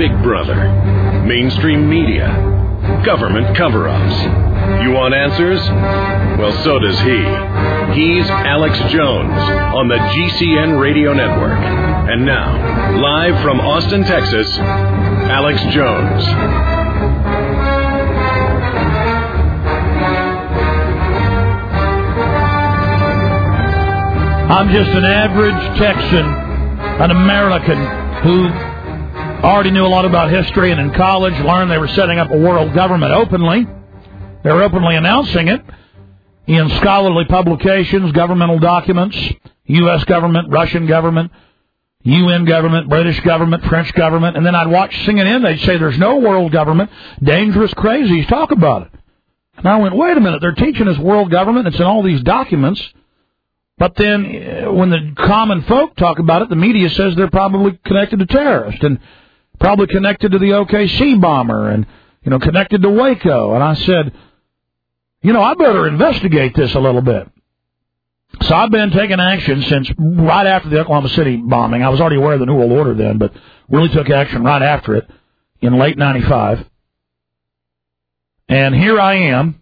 Big Brother, mainstream media, government cover-ups. You want answers? Well, so does he. He's Alex Jones on the GCN Radio Network. And now, live from Austin, Texas, Alex Jones. I'm just an average Texan, an American who already knew a lot about history and in college learned they were setting up a world government openly. They were openly announcing it in scholarly publications, governmental documents, U.S. government, Russian government, UN government, British government, French government. And then I'd watch CNN. They'd say there's no world government. Dangerous crazies talk about it. And I went, wait a minute. They're teaching us world government. It's in all these documents. But then when the common folk talk about it, the media says they're probably connected to terrorists and probably connected to the OKC bomber and, connected to Waco. And I said, I better investigate this a little bit. So I've been taking action since right after the Oklahoma City bombing. I was already aware of the New World Order then, but really took action right after it in late 95. And here I am,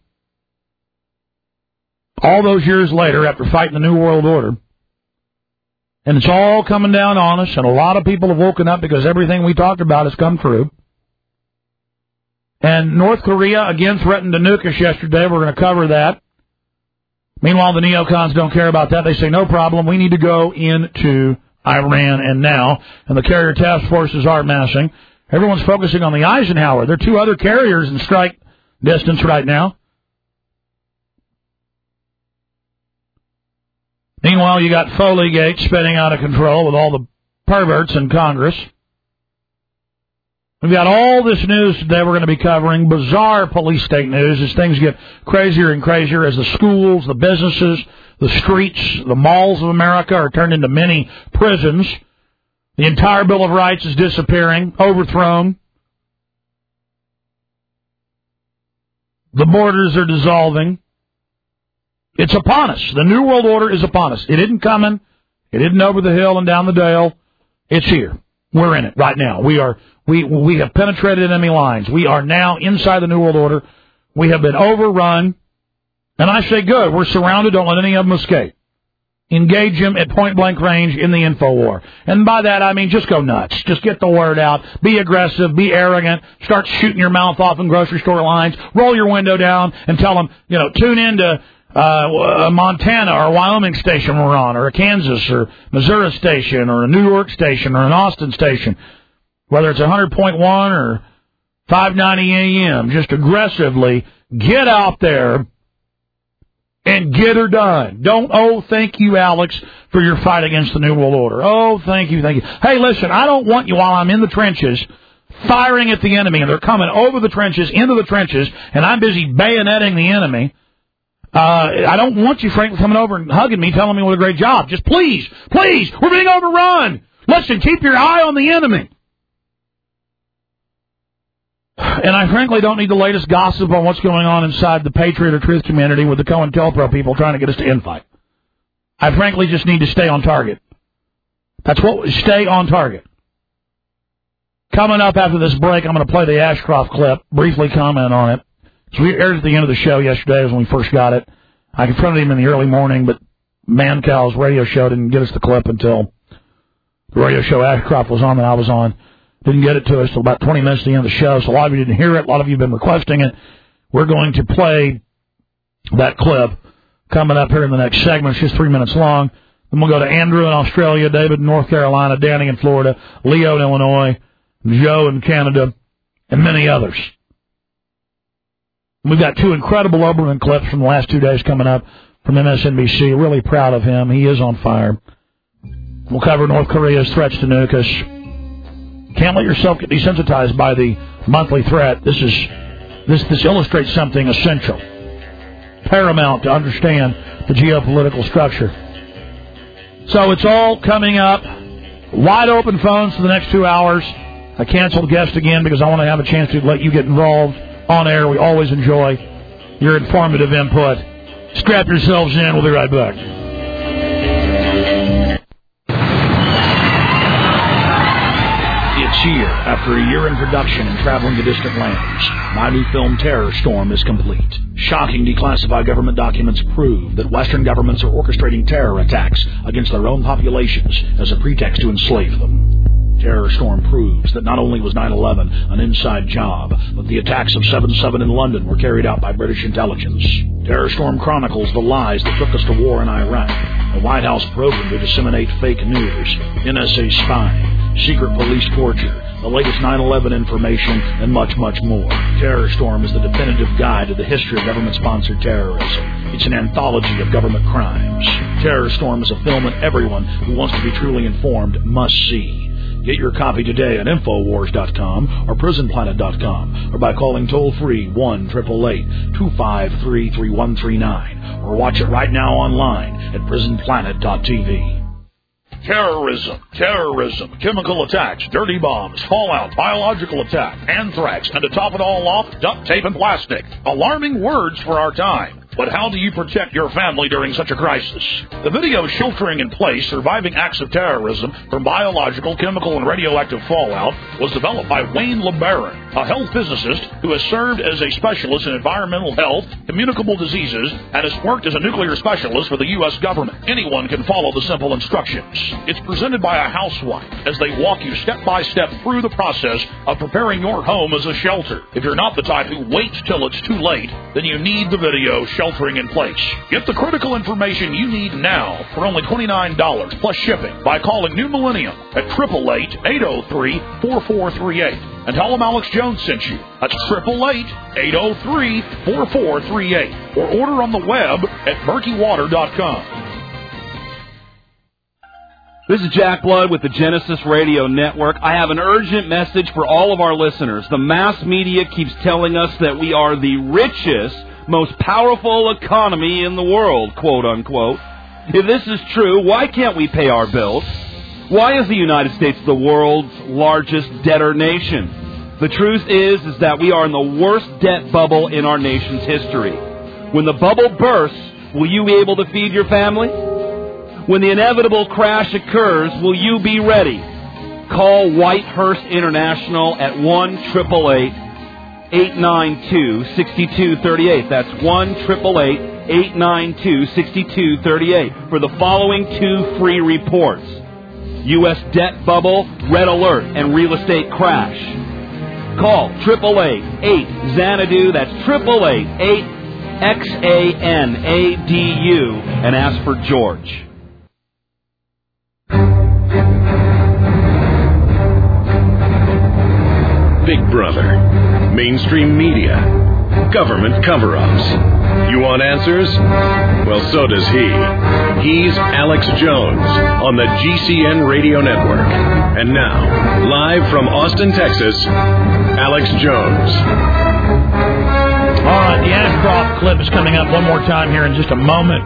all those years later after fighting the New World Order. And it's all coming down on us, and a lot of people have woken up because everything we talked about has come true. And North Korea, again, threatened to nuke us yesterday. We're going to cover that. Meanwhile, the neocons don't care about that. They say, no problem, we need to go into Iran and now. And the carrier task forces are massing. Everyone's focusing on the Eisenhower. There are two other carriers in strike distance right now. Meanwhile, you got Foley-gate spinning out of control with all the perverts in Congress. We've got all this news today we're going to be covering, bizarre police-state news as things get crazier and crazier as the schools, the businesses, the streets, the malls of America are turned into mini prisons. The entire Bill of Rights is disappearing, overthrown. The borders are dissolving. It's upon us. The New World Order is upon us. It isn't coming. It isn't over the hill and down the dale. It's here. We're in it right now. We have penetrated enemy lines. We are now inside the New World Order. We have been overrun. And I say, good. We're surrounded. Don't let any of them escape. Engage them at point-blank range in the info war. And by that, I mean just go nuts. Just get the word out. Be aggressive. Be arrogant. Start shooting your mouth off in grocery store lines. Roll your window down and tell them, tune in to a Montana or a Wyoming station we're on, or a Kansas or Missouri station, or a New York station, or an Austin station, whether it's 100.1 or 590 AM, just aggressively get out there and get her done. Don't, thank you, Alex, for your fight against the New World Order. Oh, thank you. Hey, listen, I don't want you while I'm in the trenches firing at the enemy, and they're coming over the trenches, into the trenches, and I'm busy bayoneting the enemy. I don't want you, frankly, coming over and hugging me, telling me what a great job. Just please, we're being overrun. Listen, keep your eye on the enemy. And I frankly don't need the latest gossip on what's going on inside the Patriot or Truth community with the COINTELPRO people trying to get us to infight. I frankly just need to stay on target. Stay on target. Coming up after this break, I'm going to play the Ashcroft clip, briefly comment on it. So we aired at the end of the show yesterday when we first got it. I confronted him in the early morning, but Mancow's radio show didn't get us the clip until the radio show Ashcroft was on that I was on. Didn't get it to us until about 20 minutes to the end of the show, so a lot of you didn't hear it. A lot of you have been requesting it. We're going to play that clip coming up here in the next segment. It's just 3 minutes long. Then we'll go to Andrew in Australia, David in North Carolina, Danny in Florida, Leo in Illinois, Joe in Canada, and many others. We've got two incredible Oberman clips from the last 2 days coming up from MSNBC. Really proud of him. He is on fire. We'll cover North Korea's threats to nuke us. Can't let yourself get desensitized by the monthly threat. This illustrates something essential, paramount to understand the geopolitical structure. So it's all coming up. Wide open phones for the next 2 hours. I canceled guest again because I want to have a chance to let you get involved on air. We always enjoy your informative input. Strap yourselves in. We'll be right back. It's This year, after a year in production and traveling to distant lands, my new film Terror Storm is complete. Shocking declassified government documents prove that Western governments are orchestrating terror attacks against their own populations as a pretext to enslave them. Terror Storm proves that not only was 9/11 an inside job, but the attacks of 7/7 in London were carried out by British intelligence. Terror Storm chronicles the lies that took us to war in Iraq, the White House program to disseminate fake news, NSA spying, secret police torture, the latest 9/11 information, and much, much more. Terror Storm is the definitive guide to the history of government-sponsored terrorism. It's an anthology of government crimes. Terror Storm is a film that everyone who wants to be truly informed must see. Get your copy today at Infowars.com or PrisonPlanet.com or by calling toll-free 1-888-253-3139 or watch it right now online at PrisonPlanet.tv. Terrorism, chemical attacks, dirty bombs, fallout, biological attack, anthrax, and to top it all off, duct tape and plastic. Alarming words for our time. But how do you protect your family during such a crisis? The video Sheltering in Place, Surviving Acts of Terrorism from Biological, Chemical, and Radioactive Fallout was developed by Wayne LeBaron, a health physicist who has served as a specialist in environmental health, communicable diseases, and has worked as a nuclear specialist for the U.S. government. Anyone can follow the simple instructions. It's presented by a housewife as they walk you step by step through the process of preparing your home as a shelter. If you're not the type who waits till it's too late, then you need the video Sheltering in Place. Get the critical information you need now for only $29 plus shipping by calling New Millennium at 888-803-4438 and tell them Alex Jones sent you. That's 888-803-4438 or order on the web at murkywater.com. This is Jack Blood with the Genesis Radio Network. I have an urgent message for all of our listeners. The mass media keeps telling us that we are the richest, most powerful economy in the world, quote unquote. If this is true, why can't we pay our bills? Why is the United States the world's largest debtor nation? The truth is that we are in the worst debt bubble in our nation's history. When the bubble bursts, will you be able to feed your family? When the inevitable crash occurs, will you be ready? Call Whitehurst International at 1-888-892-6238. That's 1-888-892-6238 for the following 2 free reports. U.S. debt bubble, red alert, and real estate crash. Call 888-8-XANADU. That's 888-8-XANADU and ask for George. Big Brother, mainstream media, government cover-ups. You want answers? Well, so does he. He's Alex Jones on the GCN Radio Network. And now, live from Austin, Texas, Alex Jones. All right, the Ashcroft clip is coming up one more time here in just a moment.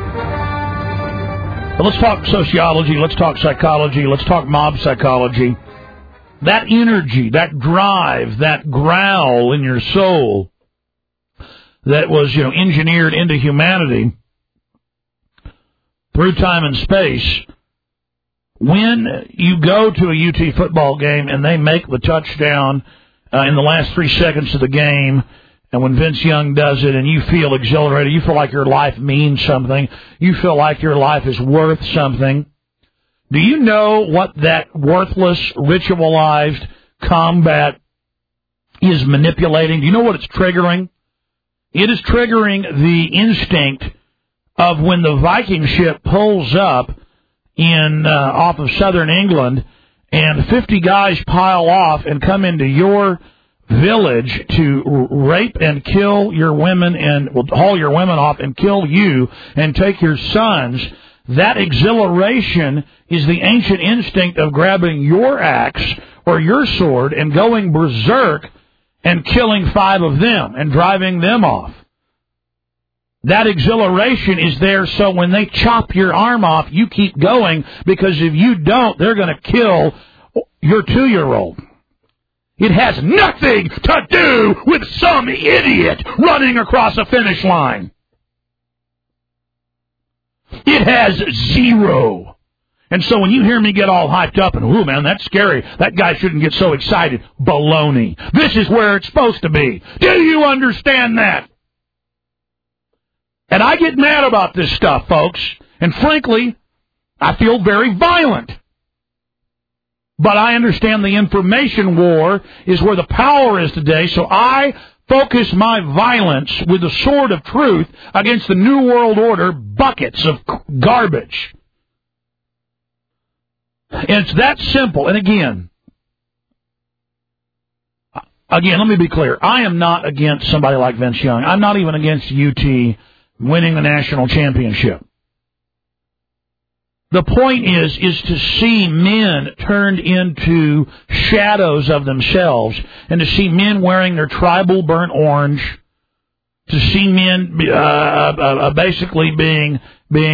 But let's talk sociology, let's talk psychology, let's talk mob psychology. That energy, that drive, that growl in your soul that was, engineered into humanity through time and space. When you go to a UT football game and they make the touchdown in the last 3 seconds of the game, and when Vince Young does it and you feel exhilarated, you feel like your life means something, you feel like your life is worth something, do you know what that worthless, ritualized combat is manipulating? Do you know what it's triggering? It is triggering the instinct of when the Viking ship pulls up in off of southern England and 50 guys pile off and come into your village to rape and kill your women and haul your women off and kill you and take your sons. That exhilaration is the ancient instinct of grabbing your axe or your sword and going berserk and killing 5 of them and driving them off. That exhilaration is there so when they chop your arm off, you keep going, because if you don't, they're going to kill your 2-year-old. It has nothing to do with some idiot running across a finish line. It has zero. And so when you hear me get all hyped up and, ooh, man, that's scary, that guy shouldn't get so excited. Baloney. This is where it's supposed to be. Do you understand that? And I get mad about this stuff, folks. And frankly, I feel very violent. But I understand the information war is where the power is today, so I focus my violence with the sword of truth against the New World Order buckets of garbage. And it's that simple. And again, let me be clear. I am not against somebody like Vince Young. I'm not even against UT winning the national championship. The point is to see men turned into shadows of themselves, and to see men wearing their tribal burnt orange, to see men basically being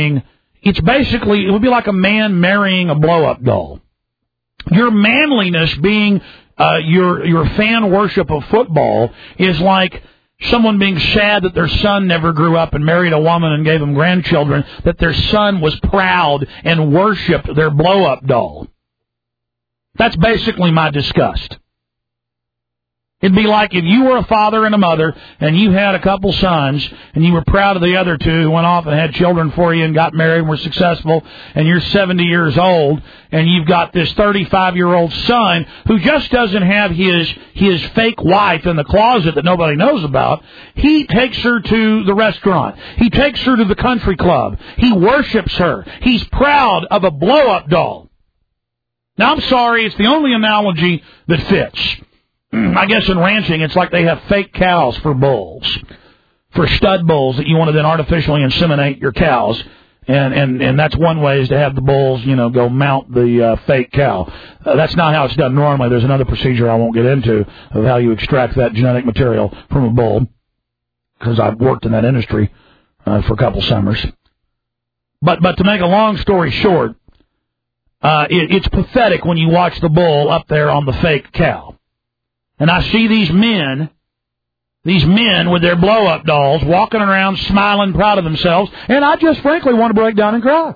it would be like a man marrying a blow-up doll. Your manliness being your fan worship of football is like someone being sad that their son never grew up and married a woman and gave them grandchildren, that their son was proud and worshipped their blow-up doll. That's basically my disgust. It'd be like if you were a father and a mother and you had a couple sons and you were proud of the other two who went off and had children for you and got married and were successful, and you're 70 years old and you've got this 35-year-old son who just doesn't have his fake wife in the closet that nobody knows about. He takes her to the restaurant. He takes her to the country club. He worships her. He's proud of a blow-up doll. Now, I'm sorry, it's the only analogy that fits. I guess in ranching, it's like they have fake cows for bulls, for stud bulls that you want to then artificially inseminate your cows. And that's one way is to have the bulls, go mount the fake cow. That's not how it's done normally. There's another procedure I won't get into of how you extract that genetic material from a bull, because I've worked in that industry for a couple summers. But to make a long story short, it's pathetic when you watch the bull up there on the fake cow. And I see these men with their blow-up dolls walking around smiling, proud of themselves, and I just frankly want to break down and cry.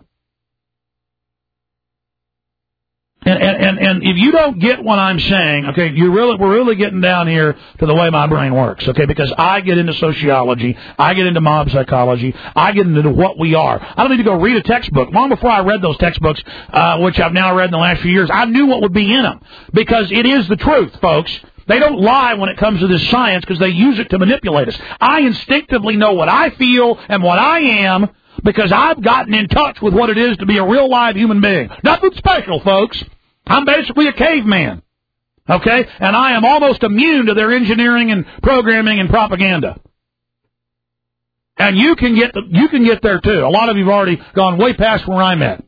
And if you don't get what I'm saying, okay, we're really getting down here to the way my brain works, okay, because I get into sociology, I get into mob psychology, I get into what we are. I don't need to go read a textbook. Long before I read those textbooks, which I've now read in the last few years, I knew what would be in them, because it is the truth, folks. They don't lie when it comes to this science because they use it to manipulate us. I instinctively know what I feel and what I am because I've gotten in touch with what it is to be a real live human being. Nothing special, folks. I'm basically a caveman, okay? And I am almost immune to their engineering and programming and propaganda. And you can get there too. A lot of you have already gone way past where I'm at.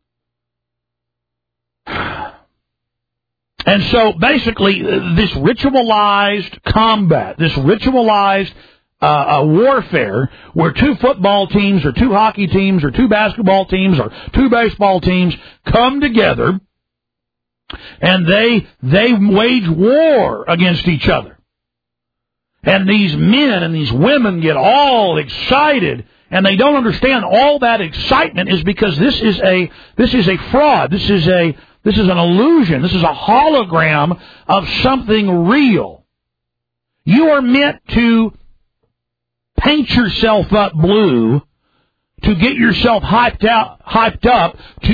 And so basically, this ritualized combat, this ritualized warfare, where two football teams or two hockey teams or two basketball teams or two baseball teams come together, and they wage war against each other. And these men and these women get all excited, and they don't understand all that excitement is because this is a fraud. This is an illusion. This is a hologram of something real. You are meant to paint yourself up blue, to get yourself hyped up,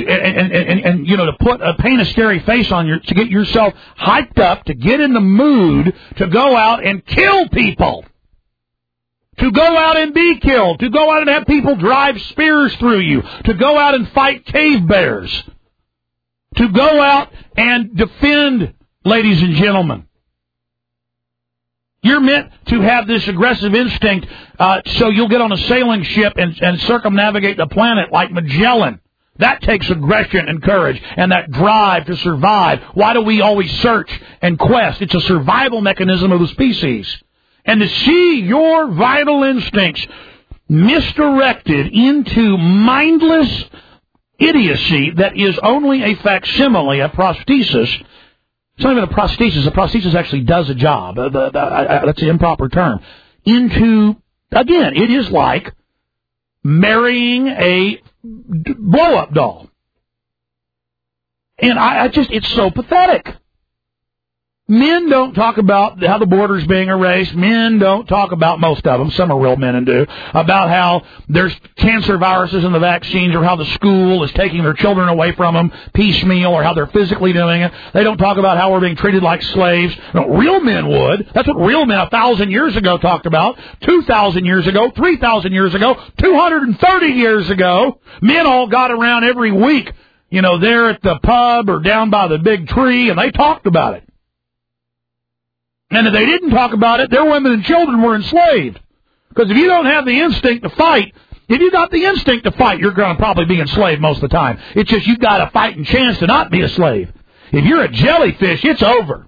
to paint a scary face on to get yourself hyped up, to get in the mood to go out and kill people. To go out and be killed. To go out and have people drive spears through you. To go out and fight cave bears. To go out and defend, ladies and gentlemen. You're meant to have this aggressive instinct so you'll get on a sailing ship and circumnavigate the planet like Magellan. That takes aggression and courage and that drive to survive. Why do we always search and quest? It's a survival mechanism of the species. And to see your vital instincts misdirected into mindless idiocy that is only a facsimile, a prosthesis. It's not even a prosthesis. A prosthesis actually does a job. That's an improper term. Again, it is like marrying a blow-up doll. And it's so pathetic. Men don't talk about how the border's being erased. Men don't talk about, most of them, some are real men and do, about how there's cancer viruses in the vaccines or how the school is taking their children away from them piecemeal or how they're physically doing it. They don't talk about how we're being treated like slaves. No, real men would. That's what real men 1,000 years ago talked about, 2,000 years ago, 3,000 years ago, 230 years ago. Men all got around every week, there at the pub or down by the big tree, and they talked about it. And if they didn't talk about it, their women and children were enslaved. Because if you don't have the instinct to fight, if you got the instinct to fight, you're going to probably be enslaved most of the time. It's just you've got a fighting chance to not be a slave. If you're a jellyfish, it's over.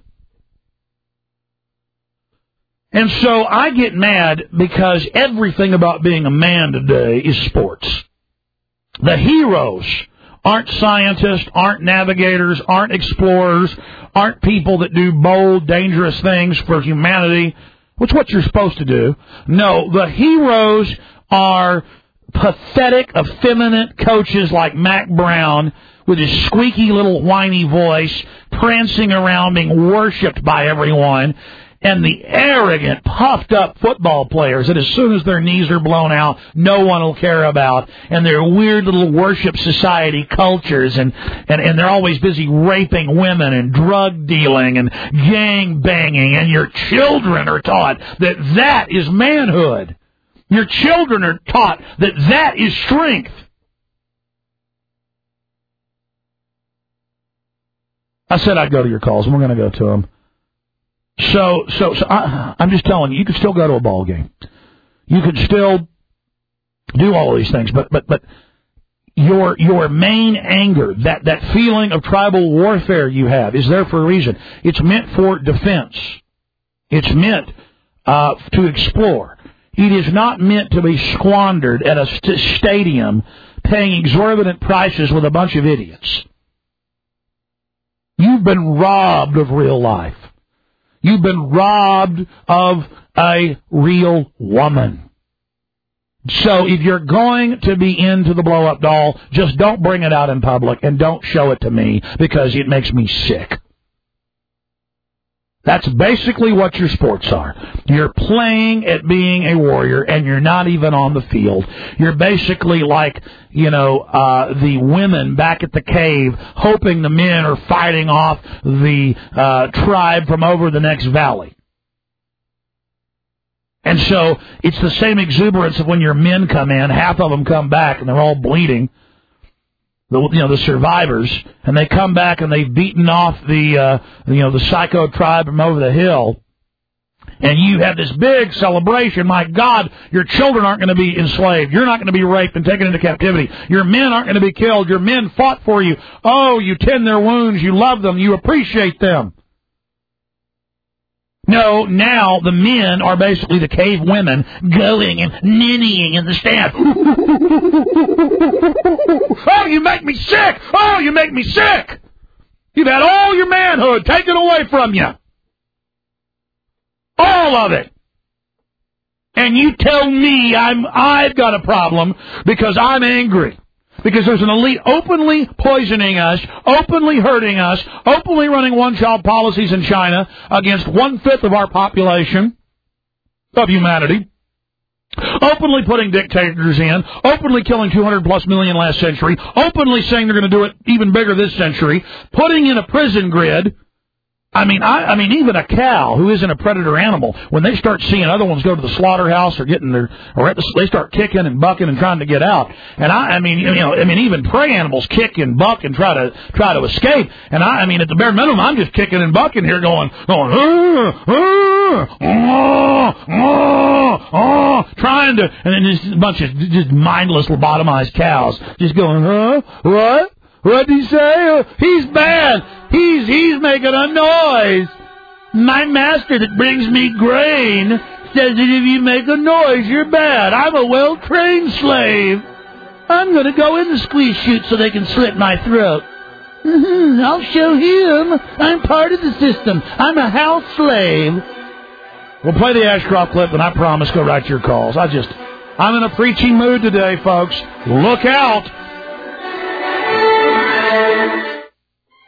And so I get mad because everything about being a man today is sports. The heroes aren't scientists, aren't navigators, aren't explorers, aren't people that do bold, dangerous things for humanity, which is what you're supposed to do. No, the heroes are pathetic, effeminate coaches like Mac Brown with his squeaky little whiny voice, prancing around, being worshipped by everyone, and the arrogant, puffed-up football players that as soon as their knees are blown out, no one will care about, and their weird little worship society cultures, and they're always busy raping women and drug dealing and gang banging, and your children are taught that is manhood. Your children are taught that is strength. I said I'd go to your calls, and we're going to go to them. So I'm just telling you, you could still go to a ball game. You could still do all of these things, but your main anger, that feeling of tribal warfare you have, is there for a reason. It's meant for defense. It's meant to explore. It is not meant to be squandered at a stadium paying exorbitant prices with a bunch of idiots. You've been robbed of real life. You've been robbed of a real woman. So if you're going to be into the blow-up doll, just don't bring it out in public and don't show it to me because it makes me sick. That's basically what your sports are. You're playing at being a warrior, and you're not even on the field. You're basically like, the women back at the cave, hoping the men are fighting off the tribe from over the next valley. And so it's the same exuberance of when your men come in. Half of them come back, and they're all bleeding. The survivors, and they come back and they've beaten off the psycho tribe from over the hill, and you have this big celebration. My God, your children aren't going to be enslaved. You're not going to be raped and taken into captivity. Your men aren't going to be killed. Your men fought for you. Oh, you tend their wounds. You love them. You appreciate them. No, now the men are basically the cave women going and ninnying in the stand. Oh, you make me sick! Oh, you make me sick! You've had all your manhood taken away from you. All of it. And you tell me I've got a problem because I'm angry. Because there's an elite openly poisoning us, openly hurting us, openly running one-child policies in China against 1/5 of our population of humanity, openly putting dictators in, openly killing 200+ million last century, openly saying they're going to do it even bigger this century, putting in a prison grid. I mean, even a cow who isn't a predator animal, when they start seeing other ones go to the slaughterhouse or they start kicking and bucking and trying to get out. And even prey animals kick and buck and try to escape. And at the bare minimum, I'm just kicking and bucking here, going, trying to, and then just a bunch of just mindless lobotomized cows just going, what? What'd he say? He's bad. He's making a noise. My master that brings me grain says that if you make a noise, you're bad. I'm a well-trained slave. I'm going to go in the squeeze chute so they can slit my throat. I'll show him. I'm part of the system. I'm a house slave. We'll play the Ashcroft clip, and I promise go right to your calls. I'm in a preaching mood today, folks. Look out.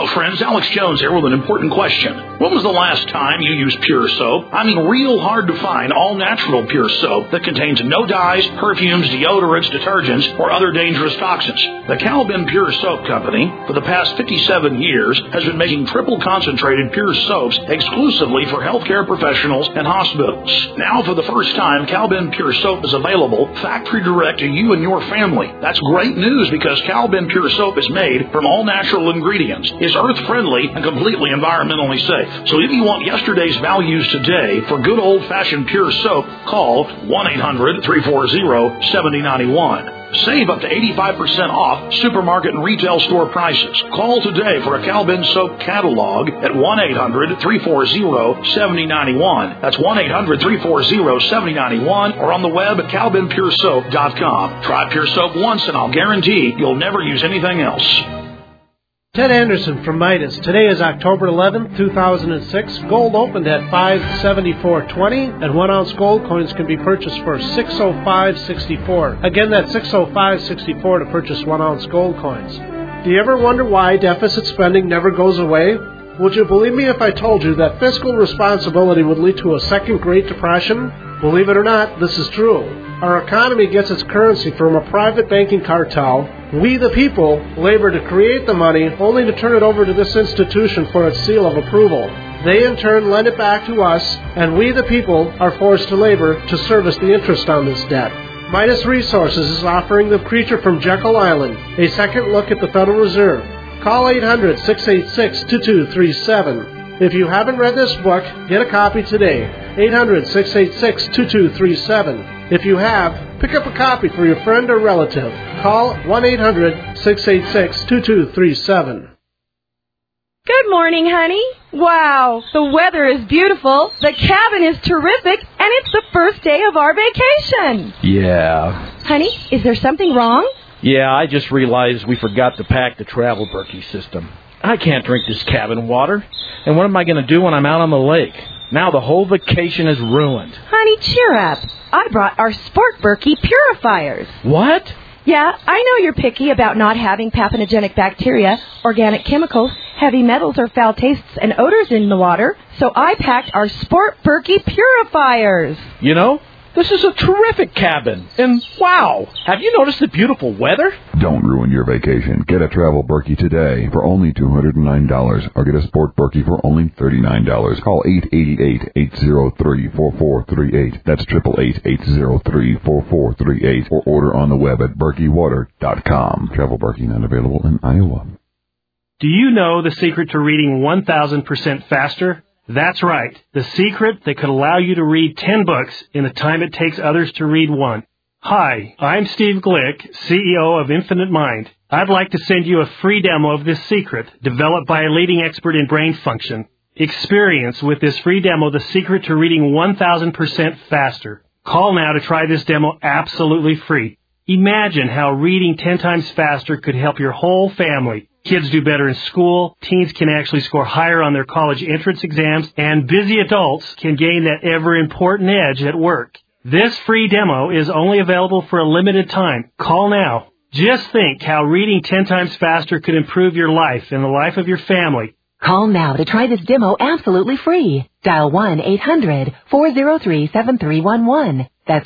friends, Alex Jones here with an important question. When was the last time you used Pure Soap? I mean, real hard to find all-natural Pure Soap that contains no dyes, perfumes, deodorants, detergents, or other dangerous toxins. The Calvin Pure Soap Company, for the past 57 years, has been making triple concentrated Pure Soaps exclusively for healthcare professionals and hospitals. Now, for the first time, Calvin Pure Soap is available factory direct to you and your family. That's great news because Calvin Pure Soap is made from all-natural ingredients, is earth-friendly, and completely environmentally safe. So if you want yesterday's values today for good old-fashioned Pure Soap, call 1-800-340-7091. Save up to 85% off supermarket and retail store prices. Call today for a Calvin Soap catalog at 1-800-340-7091. That's 1-800-340-7091 or on the web at calvinpuresoap.com. Try Pure Soap once and I'll guarantee you'll never use anything else. Ted Anderson from Midas. Today is October 11th, 2006. Gold opened at $574.20, and 1 ounce gold coins can be purchased for $605.64. Again, that's $605.64 to purchase 1 ounce gold coins. Do you ever wonder why deficit spending never goes away? Would you believe me if I told you that fiscal responsibility would lead to a second Great Depression? Believe it or not, this is true. Our economy gets its currency from a private banking cartel. We, the people, labor to create the money only to turn it over to this institution for its seal of approval. They, in turn, lend it back to us, and we, the people, are forced to labor to service the interest on this debt. Midas Resources is offering The Creature from Jekyll Island, a second look at the Federal Reserve. Call 800-686-2237. If you haven't read this book, get a copy today. 800-686-2237. If you have, pick up a copy for your friend or relative. Call 1-800-686-2237. Good morning, honey. Wow, the weather is beautiful, the cabin is terrific, and it's the first day of our vacation. Yeah. Honey, is there something wrong? Yeah, I just realized we forgot to pack the travel Berkey system. I can't drink this cabin water. And what am I going to do when I'm out on the lake? Now the whole vacation is ruined. Honey, cheer up. I brought our Sport Berkey purifiers. What? Yeah, I know you're picky about not having pathogenic bacteria, organic chemicals, heavy metals, or foul tastes and odors in the water, so I packed our Sport Berkey purifiers. You know, this is a terrific cabin. And wow, have you noticed the beautiful weather? Don't ruin your vacation. Get a travel Berkey today for only $209 or get a Sport Berkey for only $39. Call 888-803-4438. That's 888-803-4438 or order on the web at berkeywater.com. Travel Berkey not available in Iowa. Do you know the secret to reading 1,000% faster? That's right, the secret that could allow you to read 10 books in the time it takes others to read one. Hi, I'm Steve Glick, CEO of Infinite Mind. I'd like to send you a free demo of this secret, developed by a leading expert in brain function. Experience with this free demo the secret to reading 1,000% faster. Call now to try this demo absolutely free. Imagine how reading 10 times faster could help your whole family. Kids do better in school, teens can actually score higher on their college entrance exams, and busy adults can gain that ever-important edge at work. This free demo is only available for a limited time. Call now. Just think how reading 10 times faster could improve your life and the life of your family. Call now to try this demo absolutely free. Dial 1-800-403-7311. That's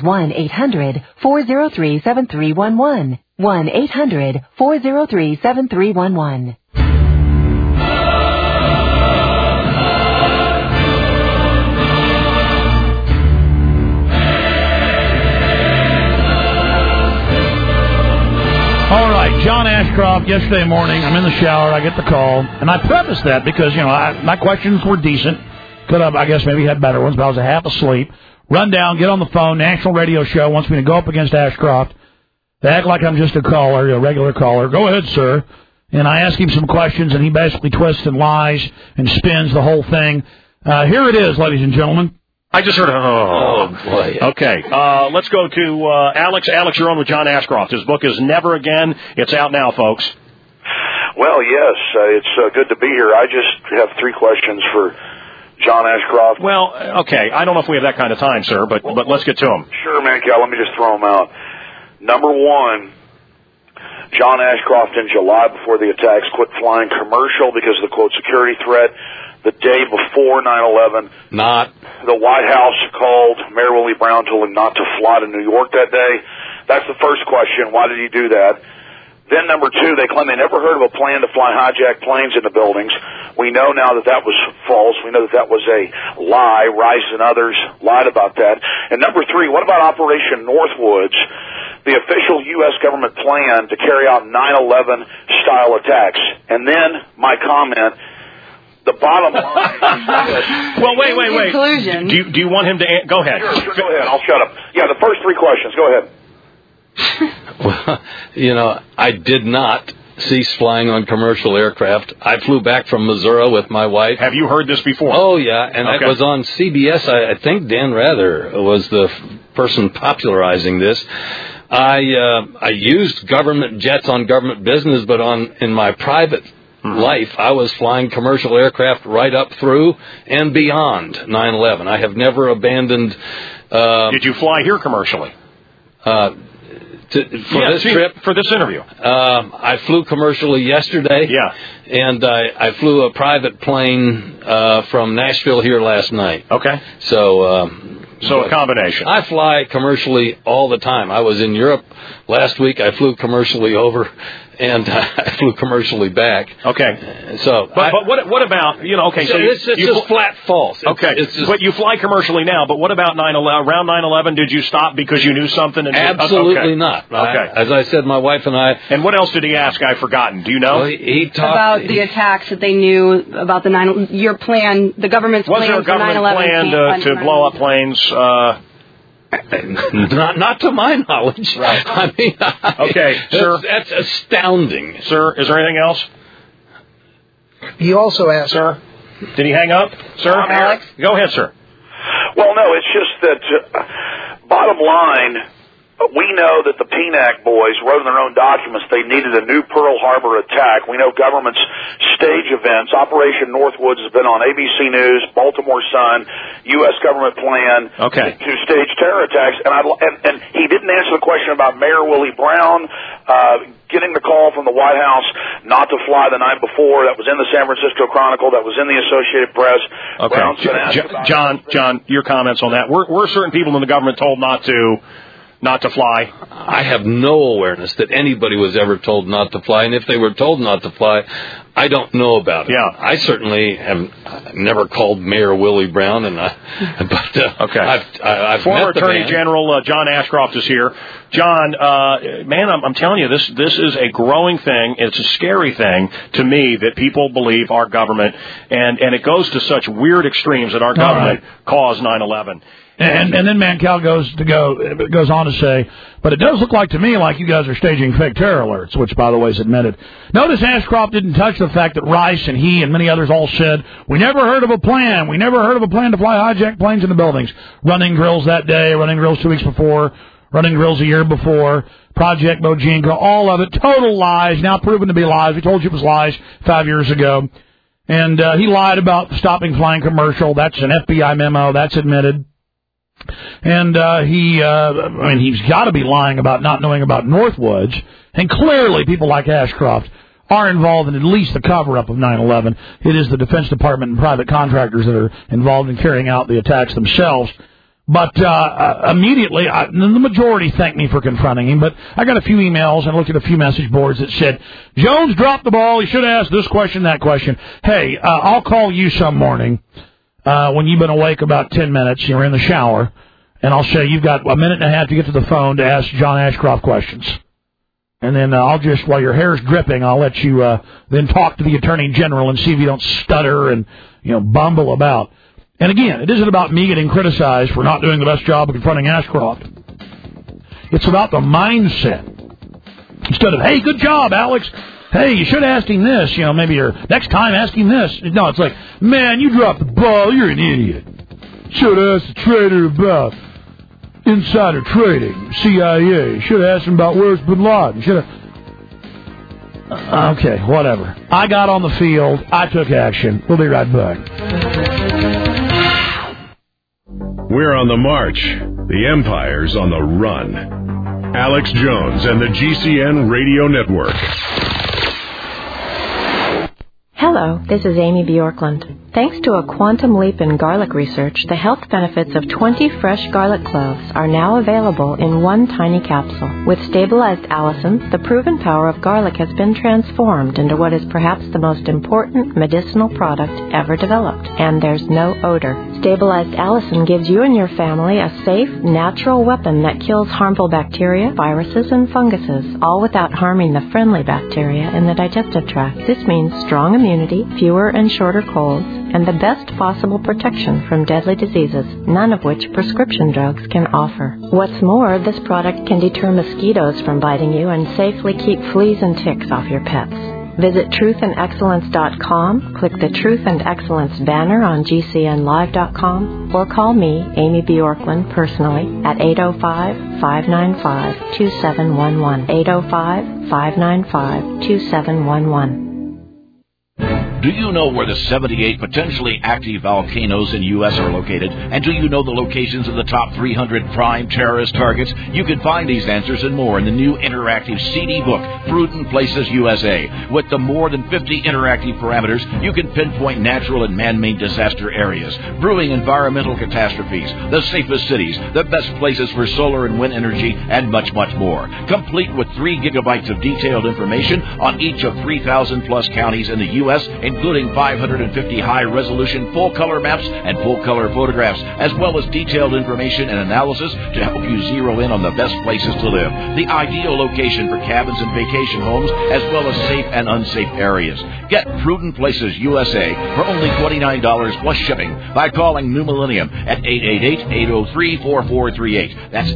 1-800-403-7311. 1-800-403-7311. All right, John Ashcroft, yesterday morning, I'm in the shower, I get the call, and I prefaced that because, my questions were decent. Could have, I guess, maybe had better ones, but I was half asleep. Run down, get on the phone, national radio show wants me to go up against Ashcroft. They act like I'm just a caller, a regular caller. Go ahead, sir. And I ask him some questions, and he basically twists and lies and spins the whole thing. Here it is, ladies and gentlemen. I just heard boy. Okay, let's go to Alex. Alex, you're on with John Ashcroft. His book is Never Again. It's out now, folks. Well, yes, it's good to be here. I just have 3 questions for John Ashcroft. Well, okay, I don't know if we have that kind of time, sir, but let's get to them. Sure, man, Cal, let me just throw them out. Number 1, John Ashcroft in July before the attacks quit flying commercial because of the, quote, security threat. The day before 9/11, the White House called Mayor Willie Brown, told him not to fly to New York that day. That's the first question. Why did he do that? Then number two, they claim they never heard of a plan to fly hijacked planes into buildings. We know now that that was false. We know that that was a lie. Rice and others lied about that. And number three, what about Operation Northwoods, the official U.S. government plan to carry out 9/11 style attacks? And then my comment, the bottom line is well, wait. Do you want him to go ahead? Sure, go ahead. I'll shut up. Yeah, the first three questions. Go ahead. Well, I did not cease flying on commercial aircraft. I flew back from Missouri with my wife. Have you heard this before? Oh, yeah, and it was on CBS. I think Dan Rather was the person popularizing this. I used government jets on government business, but in my private life, I was flying commercial aircraft right up through and beyond 9/11. I have never abandoned... Did you fly here commercially? This trip? For this interview. I flew commercially yesterday. Yeah. And I flew a private plane from Nashville here last night. Okay. So a combination. I fly commercially all the time. I was in Europe last week. I flew commercially over, and I flew commercially back. Okay. So, but what about Okay, so it's just flat false. It's but you fly commercially now. But what about 9/11? Around 9/11, did you stop because you knew something? And absolutely not. Okay. As I said, my wife and I. And what else did he ask? I've forgotten. Do you know? Well, he talked about the attacks that they knew about your plan, the government's plan for 9/11. Was there a government plan to blow up planes? Not to my knowledge. Right. I mean, okay, sir. That's astounding. Sir, is there anything else? He also asked... Sir, did he hang up? Sir? Alex? Go ahead, sir. Well, no, it's just that, bottom line, we know that the PNAC boys wrote in their own documents they needed a new Pearl Harbor attack. We know governments stage events. Operation Northwoods has been on ABC News, Baltimore Sun, U.S. government plan to stage terror attacks. And he didn't answer the question about Mayor Willie Brown getting the call from the White House not to fly the night before. That was in the San Francisco Chronicle. That was in the Associated Press. Okay. John, your comments on that. Were certain people in the government told not to fly? I have no awareness that anybody was ever told not to fly, and if they were told not to fly, I don't know about it. Yeah. I certainly have never called Mayor Willie Brown, I've Former met the Attorney man. General John Ashcroft is here. John, man, I'm telling you, this is a growing thing. It's a scary thing to me that people believe our government, and it goes to such weird extremes that our government caused 9/11. And then Mancal goes on to say, but it does look like to me like you guys are staging fake terror alerts, which, by the way, is admitted. Notice Ashcroft didn't touch the fact that Rice and he and many others all said, we never heard of a plan. We never heard of a plan to fly hijacked planes into buildings. Running drills that day, running drills 2 weeks before, running drills a year before, Project Bojinka, all of it, total lies, now proven to be lies. We told you it was lies 5 years ago. And he lied about stopping flying commercial. That's an FBI memo. That's admitted. And he's got to be lying about not knowing about Northwoods. And clearly people like Ashcroft are involved in at least the cover-up of 9/11. It is the Defense Department and private contractors that are involved in carrying out the attacks themselves. But immediately, the majority thanked me for confronting him. But I got a few emails and looked at a few message boards that said, Jones dropped the ball. He should have asked this question, that question. Hey, I'll call you some morning. When you've been awake about 10 minutes, you're in the shower, and I'll say you've got a minute and a half to get to the phone to ask John Ashcroft questions. And then I'll just, while your hair's dripping, I'll let you then talk to the Attorney General and see if you don't stutter and, bumble about. And again, it isn't about me getting criticized for not doing the best job of confronting Ashcroft. It's about the mindset. Instead of, hey, good job, Alex. Hey, you should have asked him this, maybe your next time ask him this. No, it's like, man, you dropped the ball, you're an idiot. Should have asked the trader about insider trading, CIA. Should have asked him about where's Bin Laden. Should have... Okay, whatever. I got on the field, I took action. We'll be right back. We're on the march. The Empire's on the run. Alex Jones and the GCN Radio Network. Hello, this is Amy Bjorklund. Thanks to a quantum leap in garlic research, the health benefits of 20 fresh garlic cloves are now available in one tiny capsule. With stabilized allicin, the proven power of garlic has been transformed into what is perhaps the most important medicinal product ever developed. And there's no odor. Stabilized allicin gives you and your family a safe, natural weapon that kills harmful bacteria, viruses, and funguses, all without harming the friendly bacteria in the digestive tract. This means strong immunity, fewer and shorter colds, and the best possible protection from deadly diseases, none of which prescription drugs can offer. What's more, this product can deter mosquitoes from biting you and safely keep fleas and ticks off your pets. Visit truthandexcellence.com, click the Truth and Excellence banner on GCNlive.com, or call me, Amy Bjorklund, personally at 805-595-2711. 805-595-2711. Do you know where the 78 potentially active volcanoes in the U.S. are located? And do you know the locations of the top 300 prime terrorist targets? You can find these answers and more in the new interactive CD book, Prudent Places USA. With the more than 50 interactive parameters, you can pinpoint natural and man-made disaster areas, brewing environmental catastrophes, the safest cities, the best places for solar and wind energy, and much, much more. Complete with 3 gigabytes of detailed information on each of 3,000-plus counties in the U.S., including 550 high-resolution full-color maps and full-color photographs, as well as detailed information and analysis to help you zero in on the best places to live, the ideal location for cabins and vacation homes, as well as safe and unsafe areas. Get Prudent Places USA for only $29 plus shipping by calling New Millennium at 888-803-4438. That's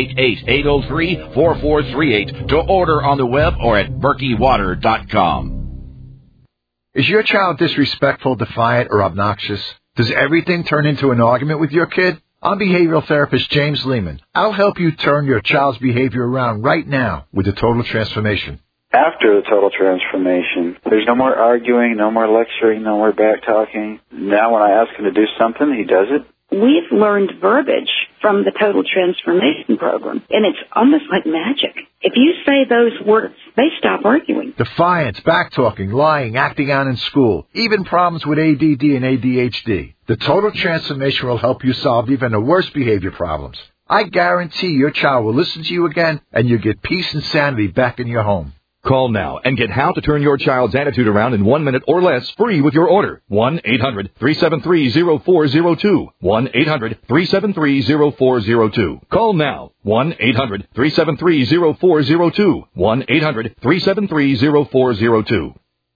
888-803-4438 to order on the web or at BerkeyWater.com. Is your child disrespectful, defiant, or obnoxious? Does everything turn into an argument with your kid? I'm behavioral therapist James Lehman. I'll help you turn your child's behavior around right now with the Total Transformation. After the Total Transformation, there's no more arguing, no more lecturing, no more back-talking. Now when I ask him to do something, he does it. We've learned verbiage from the Total Transformation Program, and it's almost like magic. If you say those words, they stop arguing. Defiance, back-talking, lying, acting out in school, even problems with ADD and ADHD. The Total Transformation will help you solve even the worst behavior problems. I guarantee your child will listen to you again, and you'll get peace and sanity back in your home. Call now and get how to turn your child's attitude around in 1 minute or less free with your order. 1-800-373-0402. 1-800-373-0402. Call now. 1-800-373-0402. 1-800-373-0402.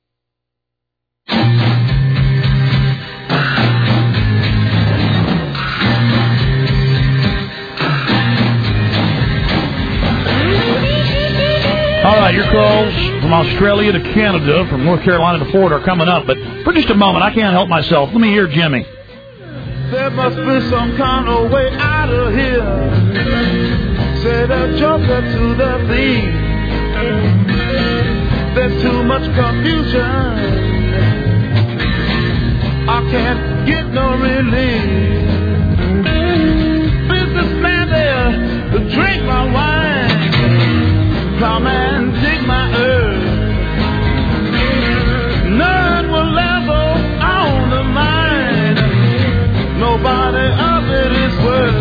All right, your calls from Australia to Canada, from North Carolina to Florida are coming up. But for just a moment, I can't help myself. Let me hear Jimmy. There must be some kind of way out of here. Say the joker to the thief. There's too much confusion. I can't get no relief. Businessman there to drink my wine. Come and dig my earth. None will ever own the mine. Nobody of it is worth.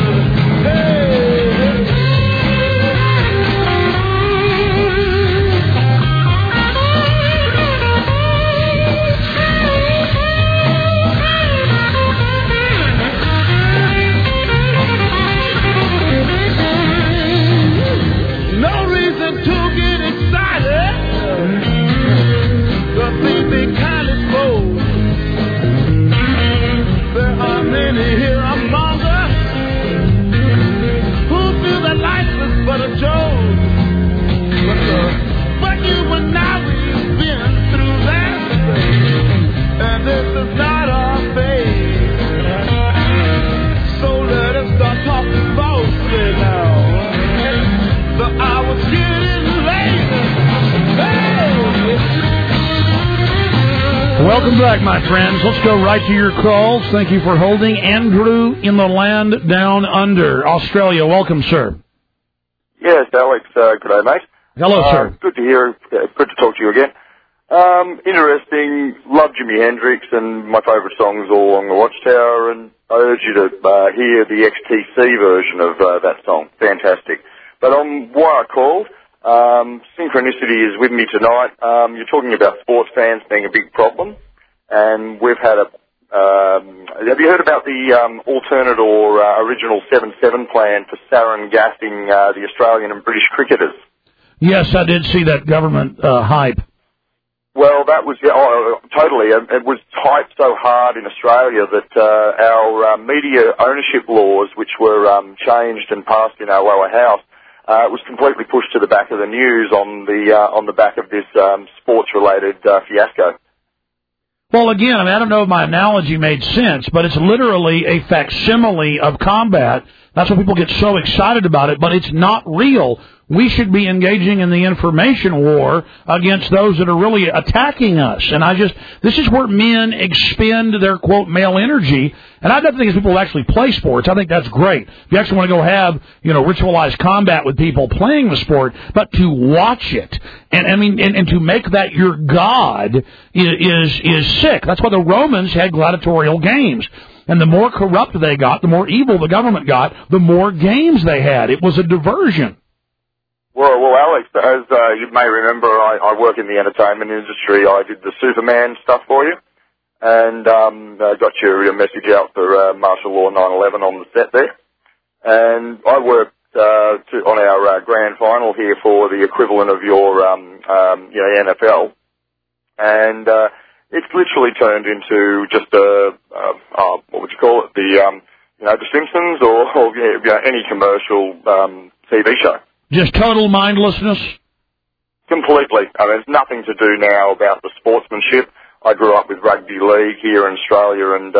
Welcome back, my friends. Let's go right to your calls. Thank you for holding. Andrew in the land down under, Australia. Welcome, sir. Yes, Alex. Good day, mate. Hello, sir. Good to hear. Good to talk to you again. Interesting. Love Jimi Hendrix, and my favourite song is All Along the Watchtower, and I urge you to hear the XTC version of that song. Fantastic. But on why I called, synchronicity is with me tonight. You're talking about sports fans being a big problem, and we've had a... have you heard about the alternate or original 7-7 plan for sarin gassing the Australian and British cricketers? Yes, I did see that government hype. Well, that was totally. It was hyped so hard in Australia that our media ownership laws, which were changed and passed in our lower house, was completely pushed to the back of the news on the back of this sports-related fiasco. Well, again, I don't know if my analogy made sense, but it's literally a facsimile of combat. That's why people get so excited about it, but it's not real. We should be engaging in the information war against those that are really attacking us. And this is where men expend their, quote, male energy. And I don't think it's people who actually play sports. I think that's great. If you actually want to go have, ritualized combat with people playing the sport, but to watch it and to make that your god is sick. That's why the Romans had gladiatorial games. And the more corrupt they got, the more evil the government got, the more games they had. It was a diversion. Well, Alex, as you may remember, I work in the entertainment industry. I did the Superman stuff for you, and got your message out for martial law 9/11 on the set there. And I worked on our grand final here for the equivalent of your NFL, and it's literally turned into just what would you call it? The Simpsons or any commercial TV show. Just total mindlessness? Completely. There's nothing to do now about the sportsmanship. I grew up with rugby league here in Australia, and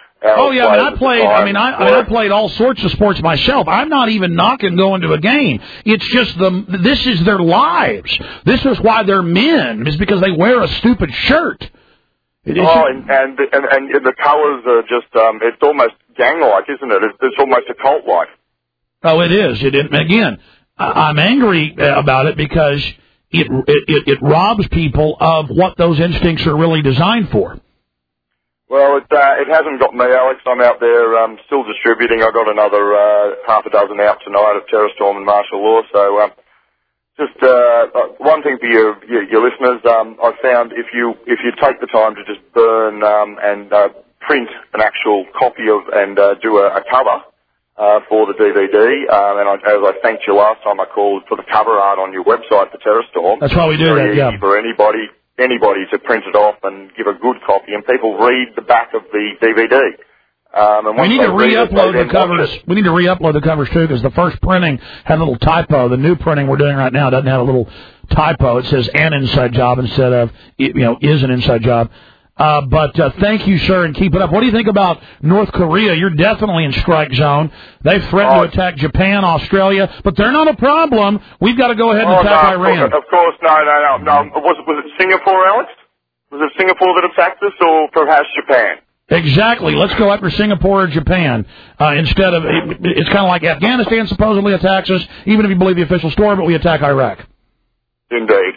I played all sorts of sports myself. I'm not even knocking going to a game. It's just this is their lives. This is why they're men. It's because they wear a stupid shirt. And the colours are just, it's almost gang-like, isn't it? It's almost a cult-like. Oh, it is. Again, I'm angry about it because it robs people of what those instincts are really designed for. Well, it hasn't got me, Alex. I'm out there still distributing. I got another half a dozen out tonight of TerraStorm and martial law. So just one thing for your listeners, I've found if you take the time to just burn and print an actual copy of and do a cover for the DVD, and as I thanked you last time I called for the cover art on your website for TerraStorm. That's why we do that, yeah. For anybody to print it off and give a good copy, and people read the back of the DVD. And we need to re-upload the covers. We need to re-upload the covers too, because the first printing had a little typo. The new printing we're doing right now doesn't have a little typo. It says "an inside job" instead of is an inside job. But thank you, sir, and keep it up. What do you think about North Korea? You're definitely in strike zone. They've threatened to attack Japan, Australia, but they're not a problem. We've got to go ahead and attack Iran. Of course, no. Was it Singapore, Alex? Was it Singapore that attacked us, or perhaps Japan? Exactly. Let's go after Singapore or Japan instead of. It's kind of like Afghanistan supposedly attacks us, even if you believe the official story, but we attack Iraq. Indeed.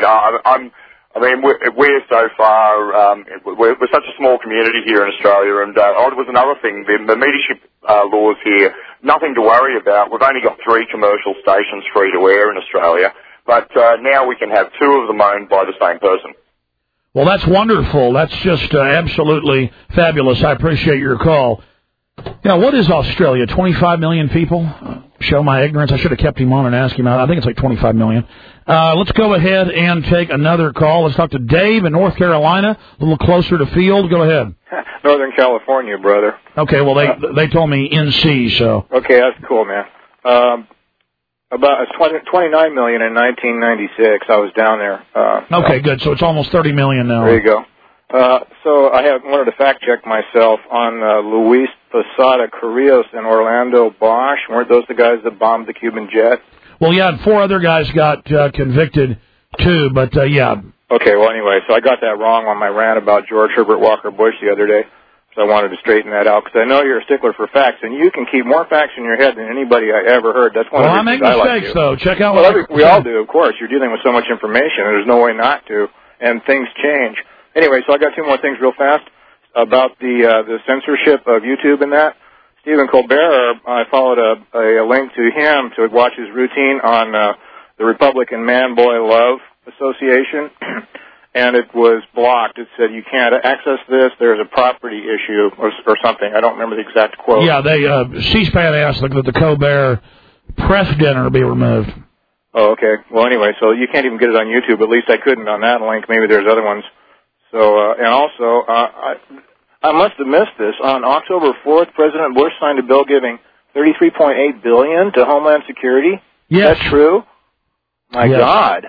We're so far, we're such a small community here in Australia, and it was another thing, the mediaship laws here, nothing to worry about. We've only got 3 commercial stations free to air in Australia, but now we can have 2 of them owned by the same person. Well, that's wonderful. That's just absolutely fabulous. I appreciate your call. What is Australia? 25 million people? Show my ignorance. I should have kept him on and asked him out. I think it's like 25 million. Let's go ahead and take another call. Let's talk to Dave in North Carolina, a little closer to field. Go ahead. Northern California, brother. Okay, well, they told me NC, so. Okay, that's cool, man. About 29 million in 1996. I was down there. Okay, good. So it's almost 30 million now. There you go. So I wanted to fact check myself on Luis Posada Carrillos and Orlando Bosch. Weren't those the guys that bombed the Cuban jet? Well, yeah, and 4 other guys got convicted too, but yeah. Okay, well, anyway, so I got that wrong on my rant about George Herbert Walker Bush the other day. So I wanted to straighten that out because I know you're a stickler for facts, and you can keep more facts in your head than anybody I ever heard. That's one of the I make reasons I like mistakes, you. though. Check out we all do, of course. You're dealing with so much information, and there's no way not to, and things change. Anyway, so I got two more things real fast about the censorship of YouTube and that. Stephen Colbert, I followed a link to him to watch his routine on the Republican Man Boy Love Association. And it was blocked. It said, you can't access this. There's a property issue or something. I don't remember the exact quote. Yeah, C-SPAN asked that the Colbert press dinner be removed. Oh, okay. Well, anyway, so you can't even get it on YouTube. At least I couldn't on that link. Maybe there's other ones. So, and also, I must have missed this. On October 4th, President Bush signed a bill giving $33.8 billion to Homeland Security. Yes. That's true? My God.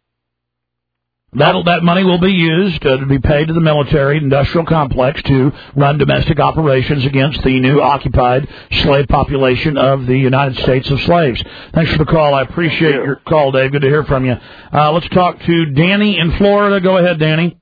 That money will be used to be paid to the military industrial complex to run domestic operations against the new occupied slave population of the United States of slaves. Thanks for the call. I appreciate your call, Dave. Good to hear from you. Let's talk to Danny in Florida. Go ahead, Danny.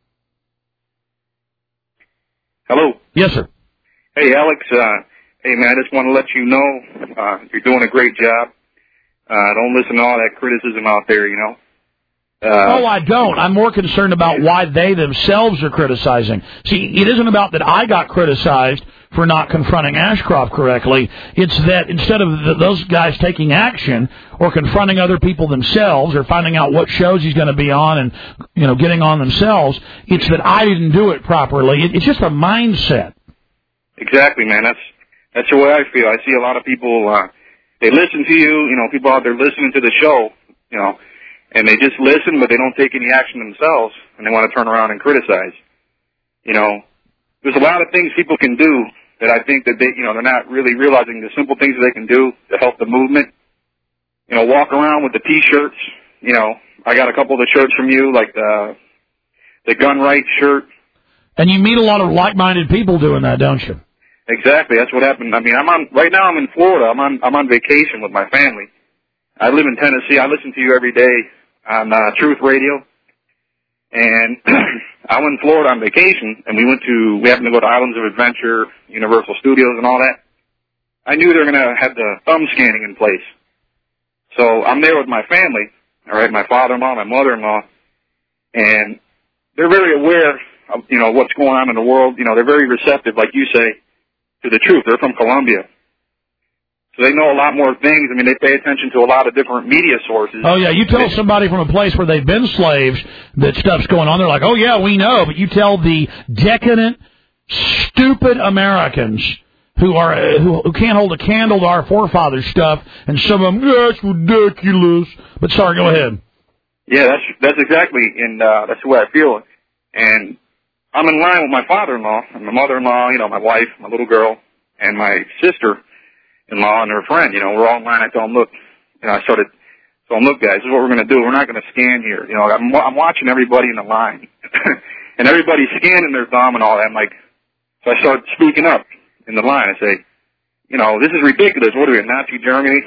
Hello. Yes, sir. Hey, Alex. Hey, man, I just want to let you know you're doing a great job. Don't listen to all that criticism out there, you know. I don't. I'm more concerned about why they themselves are criticizing. See, it isn't about that I got criticized for not confronting Ashcroft correctly. It's that instead of those guys taking action or confronting other people themselves or finding out what shows he's going to be on and, you know, getting on themselves, it's that I didn't do it properly. It's just a mindset. Exactly, man. That's the way I feel. I see a lot of people, they listen to you, you know, people out there listening to the show, you know, and they just listen, but they don't take any action themselves, and they want to turn around and criticize. You know, there's a lot of things people can do that I think that they're not really realizing the simple things that they can do to help the movement. You know, walk around with the T-shirts. You know, I got a couple of the shirts from you, like the gun rights shirt. And you meet a lot of like-minded people doing that, don't you? Exactly. That's what happened. I mean, right now I'm in Florida. I'm on vacation with my family. I live in Tennessee. I listen to you every day on Truth Radio, and I went in Florida on vacation, and we happened to go to Islands of Adventure, Universal Studios, and all that. I knew they were going to have the thumb scanning in place, so I'm there with my family. All right, my father-in-law, my mother-in-law, and they're very aware of what's going on in the world. You know, they're very receptive, like you say, to the truth. They're from Colombia. So they know a lot more things. I mean, they pay attention to a lot of different media sources. Oh, yeah, you tell somebody from a place where they've been slaves that stuff's going on, they're like, oh, yeah, we know. But you tell the decadent, stupid Americans who can't hold a candle to our forefathers' stuff, and some of them, that's ridiculous. But sorry, go ahead. Yeah, that's exactly, and that's the way I feel. And I'm in line with my father-in-law, and my mother-in-law, my wife, my little girl, and my sister-in-law and her friend. We're all in line. I told them, look, I started telling them, look, guys, this is what we're going to do. We're not going to scan here. I'm watching everybody in the line, and everybody's scanning their thumb and all that. I'm like, so I start speaking up in the line. I say, this is ridiculous. What are we, Nazi Germany?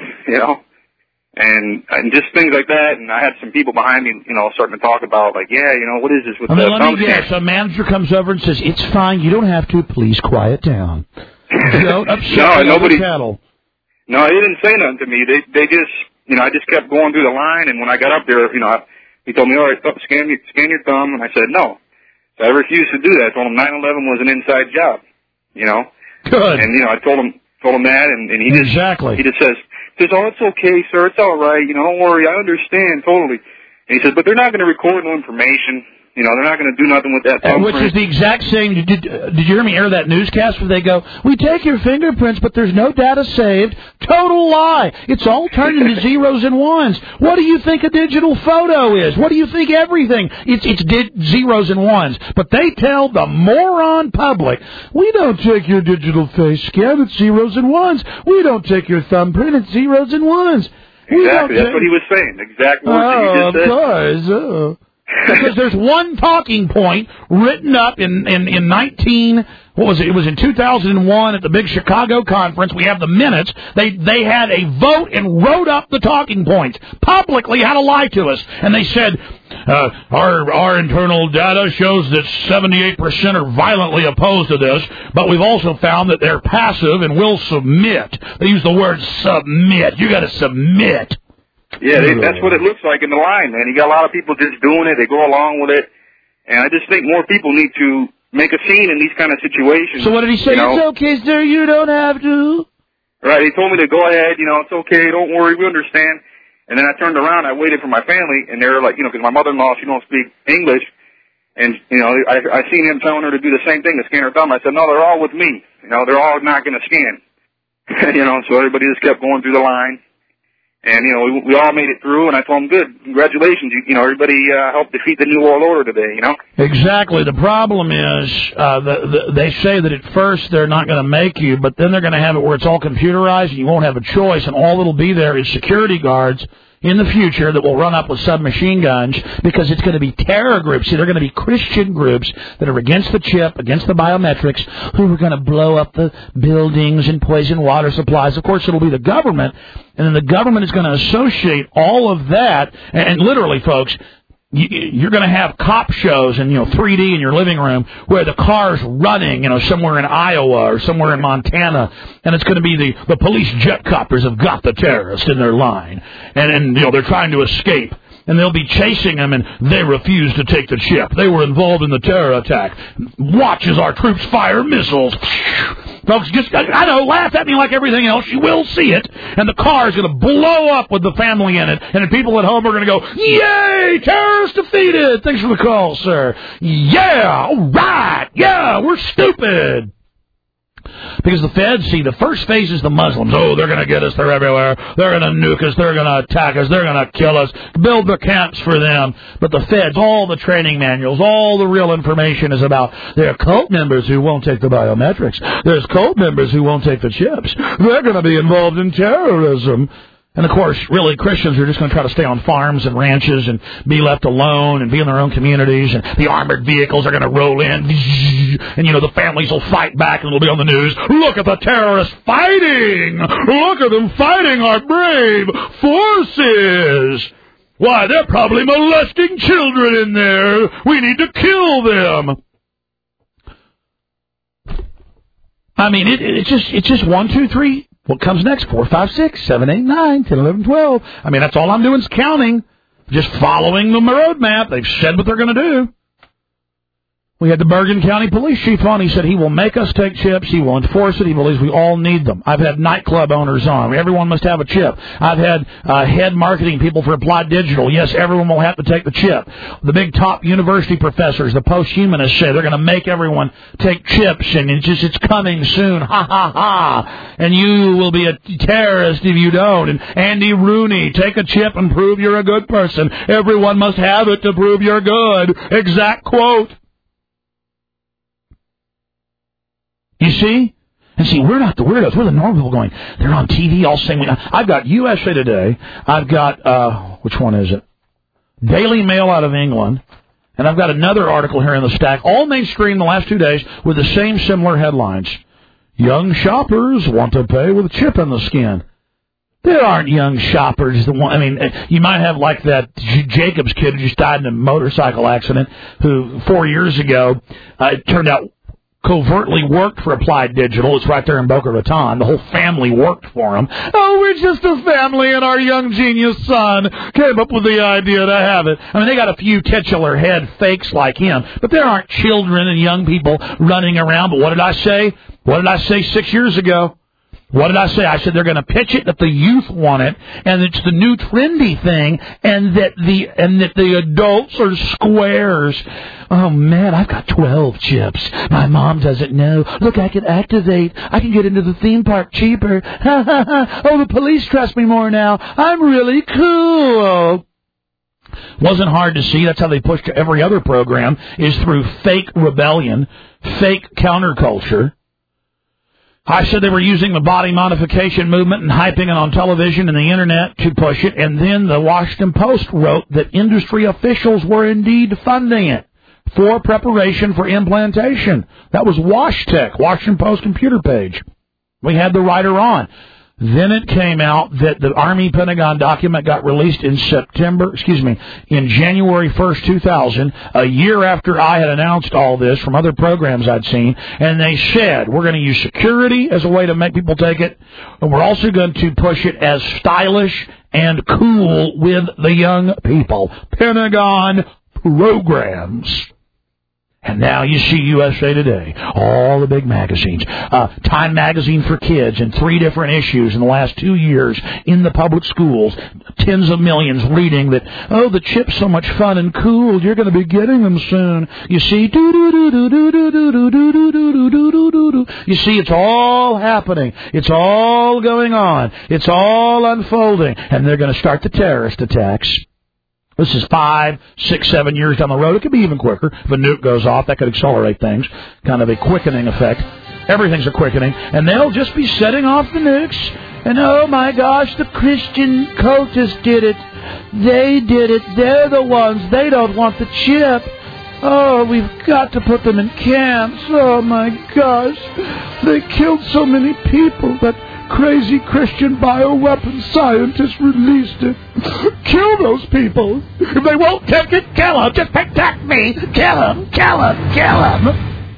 And just things like that. And I had some people behind me, starting to talk about, like, yeah, what is this with the thumb scan? Yes, a manager comes over and says, it's fine. You don't have to. Please quiet down. Don't upset the cattle. No, they didn't say nothing to me. They just, I just kept going through the line. And when I got up there, he told me, all right, scan your thumb. And I said, no. So I refused to do that. I told him 9/11 was an inside job, Good. And, I told him that. And he just, exactly. He just says, oh, it's okay, sir. It's all right. Don't worry. I understand totally. And he says, but they're not going to record no information. They're not going to do nothing with that thumbprint. Which is the exact same. Did you hear me air that newscast where they go, we take your fingerprints, but there's no data saved? Total lie. It's all turned into zeros and ones. What do you think a digital photo is? What do you think everything? It's zeros and ones. But they tell the moron public, we don't take your digital face scan, it's zeros and ones. We don't take your thumbprint, it's zeros and ones. Exactly. That's what he was saying. Exact words that you just said. Of course. Because there's one talking point written up in 2001 at the big Chicago conference. We have the minutes. They had a vote and wrote up the talking points publicly how to lie to us. And they said, our internal data shows that 78% are violently opposed to this, but we've also found that they're passive and will submit. They use the word submit. You got to submit. Yeah, that's what it looks like in the line, man. You got a lot of people just doing it. They go along with it. And I just think more people need to make a scene in these kind of situations. So what did he say? It's okay, sir. You don't have to. Right. He told me to go ahead. It's okay. Don't worry. We understand. And then I turned around. I waited for my family, and they were like, because my mother-in-law, she don't speak English. And, I seen him telling her to do the same thing, to scan her thumb. I said, no, they're all with me. They're all not going to scan. So everybody just kept going through the line. And, we all made it through, and I told them, good, congratulations. Everybody helped defeat the New World Order today, Exactly. The problem is they say that at first they're not going to make you, but then they're going to have it where it's all computerized, and you won't have a choice, and all that'll be there is security guards in the future that will run up with submachine guns, because it's going to be terror groups. See, they're going to be Christian groups that are against the chip, against the biometrics, who are going to blow up the buildings and poison water supplies. Of course, it'll be the government, and then the government is going to associate all of that, and literally, folks, you're going to have cop shows in 3D in your living room where the car's running somewhere in Iowa or somewhere in Montana, and it's going to be the police jet copters have got the terrorist in their line, and they're trying to escape, and they'll be chasing them, and they refuse to take the chip. They were involved in the terror attack. Watch as our troops fire missiles. Folks, I know, laugh at me like everything else. You will see it. And the car is going to blow up with the family in it. And the people at home are going to go, yay, terrorists defeated. Thanks for the call, sir. Yeah, all right. Yeah, we're stupid. Because the feds, see, the first phase is the Muslims. Oh, they're going to get us. They're everywhere. They're going to nuke us. They're going to attack us. They're going to kill us. Build the camps for them. But the feds, all the training manuals, all the real information is about their cult members who won't take the biometrics. There's cult members who won't take the chips. They're going to be involved in terrorism. And, of course, really, Christians are just going to try to stay on farms and ranches and be left alone and be in their own communities. And the armored vehicles are going to roll in. And, the families will fight back and it'll be on the news. Look at the terrorists fighting. Look at them fighting our brave forces. Why, they're probably molesting children in there. We need to kill them. I mean, it's just 1, 2, 3. What comes next? 4, 5, 6, 7, 8, 9, 10, 11, 12. I mean, that's all I'm doing is counting. Just following the roadmap. They've said what they're going to do. We had the Bergen County Police Chief on. He said he will make us take chips. He will enforce it. He believes we all need them. I've had nightclub owners on. Everyone must have a chip. I've had head marketing people for Applied Digital. Yes, everyone will have to take the chip. The big top university professors, the posthumanists, say they're going to make everyone take chips, and it's coming soon. Ha, ha, ha. And you will be a terrorist if you don't. And Andy Rooney, take a chip and prove you're a good person. Everyone must have it to prove you're good. Exact quote. You see? And see, we're not the weirdos. We're the normal people going, they're on TV all saying, I've got USA Today. I've got, which one is it? Daily Mail out of England. And I've got another article here in the stack, all mainstream the last 2 days with the same similar headlines. Young shoppers want to pay with a chip in the skin. There aren't young shoppers. You might have like that Jacobs kid who just died in a motorcycle accident who 4 years ago, it turned out, covertly worked for Applied Digital. It's right there in Boca Raton. The whole family worked for him. Oh, we're just a family, and our young genius son came up with the idea to have it. I mean, they got a few titular head fakes like him, but there aren't children and young people running around. But what did I say? What did I say 6 years ago? What did I say? I said they're going to pitch it that the youth want it, and it's the new trendy thing, and that the adults are squares. Oh man, I've got 12 chips. My mom doesn't know. Look, I can activate. I can get into the theme park cheaper. Ha ha ha. Oh, the police trust me more now. I'm really cool. Wasn't hard to see. That's how they push to every other program, is through fake rebellion, fake counterculture. I said they were using the body modification movement and hyping it on television and the internet to push it, and then the Washington Post wrote that industry officials were indeed funding it for preparation for implantation. That was WashTech, Washington Post computer page. We had the writer on. Then it came out that the Army Pentagon document got released in January 1st, 2000, a year after I had announced all this from other programs I'd seen, and they said, we're going to use security as a way to make people take it, and we're also going to push it as stylish and cool with the young people. Pentagon programs. And now you see USA Today, all the big magazines. Time Magazine for Kids in 3 different issues in the last 2 years in the public schools. Tens of millions reading that, oh, the chip's so much fun and cool, you're going to be getting them soon. You see, you see, it's all happening. It's all going on. It's all unfolding. And they're going to start the terrorist attacks. This is 5, 6, 7 years down the road. It could be even quicker. If a nuke goes off, that could accelerate things. Kind of a quickening effect. Everything's a quickening. And they'll just be setting off the nukes. And oh my gosh, the Christian cultists did it. They did it. They're the ones. They don't want the chip. Oh, we've got to put them in camps. Oh my gosh. They killed so many people that crazy Christian bioweapon scientists released it. Kill those people. If they won't take it, kill them. Just protect me. Kill them, kill them, kill them.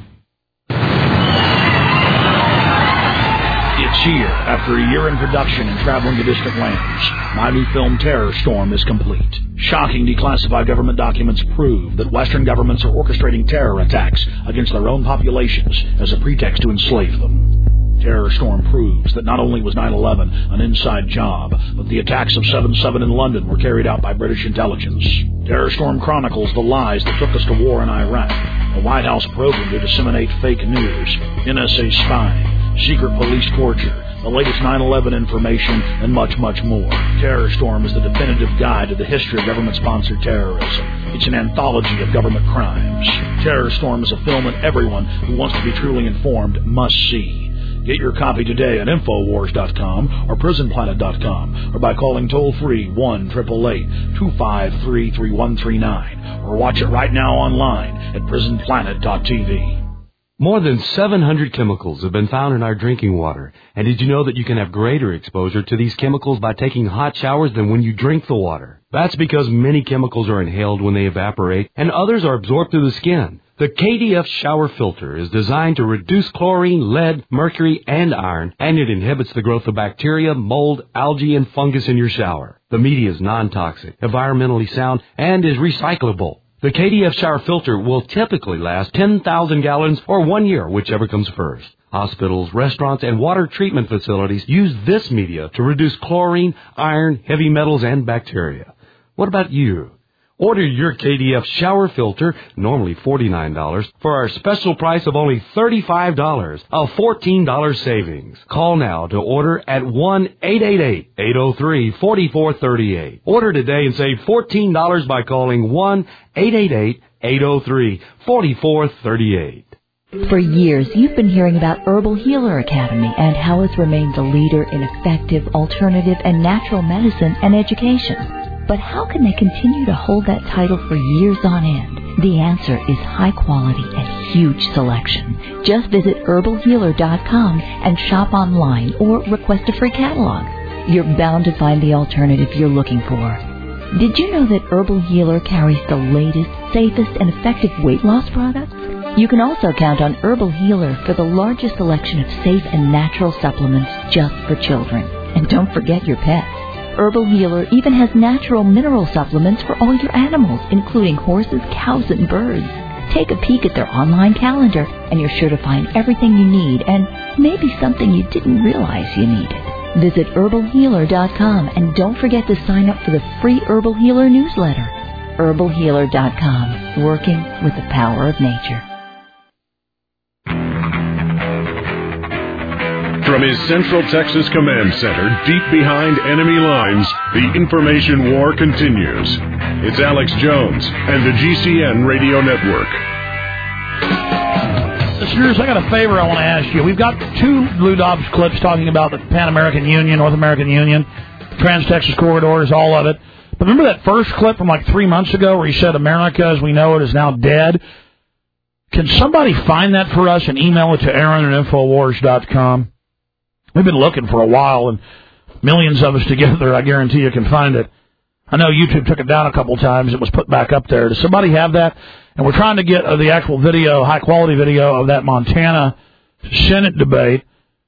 It's here. After a year in production and traveling to distant lands, my new film Terror Storm is complete. Shocking declassified government documents prove that Western governments are orchestrating terror attacks against their own populations as a pretext to enslave them. Terror Storm proves that not only was 9/11 an inside job, but the attacks of 7/7 in London were carried out by British intelligence. Terror Storm chronicles the lies that took us to war in Iraq, a White House program to disseminate fake news, NSA spying, secret police torture, the latest 9/11 information, and much, much more. Terror Storm is the definitive guide to the history of government-sponsored terrorism. It's an anthology of government crimes. Terror Storm is a film that everyone who wants to be truly informed must see. Get your copy today at Infowars.com or PrisonPlanet.com or by calling toll-free 1-888-253-3139 or watch it right now online at PrisonPlanet.tv. More than 700 chemicals have been found in our drinking water. And did you know that you can have greater exposure to these chemicals by taking hot showers than when you drink the water? That's because many chemicals are inhaled when they evaporate and others are absorbed through the skin. The KDF shower filter is designed to reduce chlorine, lead, mercury, and iron, and it inhibits the growth of bacteria, mold, algae, and fungus in your shower. The media is non-toxic, environmentally sound, and is recyclable. The KDF shower filter will typically last 10,000 gallons or 1 year, whichever comes first. Hospitals, restaurants, and water treatment facilities use this media to reduce chlorine, iron, heavy metals, and bacteria. What about you? Order your KDF shower filter, normally $49, for our special price of only $35, a $14 savings. Call now to order at 1-888-803-4438. Order today and save $14 by calling 1-888-803-4438. For years, you've been hearing about Herbal Healer Academy and how it's remained the leader in effective, alternative, and natural medicine and education. But how can they continue to hold that title for years on end? The answer is high quality and huge selection. Just visit herbalhealer.com and shop online or request a free catalog. You're bound to find the alternative you're looking for. Did you know that Herbal Healer carries the latest, safest, and effective weight loss products? You can also count on Herbal Healer for the largest selection of safe and natural supplements just for children. And don't forget your pets. Herbal Healer even has natural mineral supplements for all your animals, including horses, cows, and birds. Take a peek at their online calendar, and you're sure to find everything you need and maybe something you didn't realize you needed. Visit herbalhealer.com and don't forget to sign up for the free Herbal Healer newsletter. herbalhealer.com, working with the power of nature. From his Central Texas Command Center, deep behind enemy lines, the information war continues. It's Alex Jones and the GCN Radio Network. The listeners, I got a favor I want to ask you. We've got 2 Lou Dobbs clips talking about the Pan-American Union, North American Union, Trans-Texas Corridors, all of it. But remember that first clip from like 3 months ago where he said America as we know it is now dead? Can somebody find that for us and email it to Aaron at Infowars.com? We've been looking for a while, and millions of us together, I guarantee you can find it. I know YouTube took it down a couple times. It was put back up there. Does somebody have that? And we're trying to get the actual video, high-quality video of that Montana Senate debate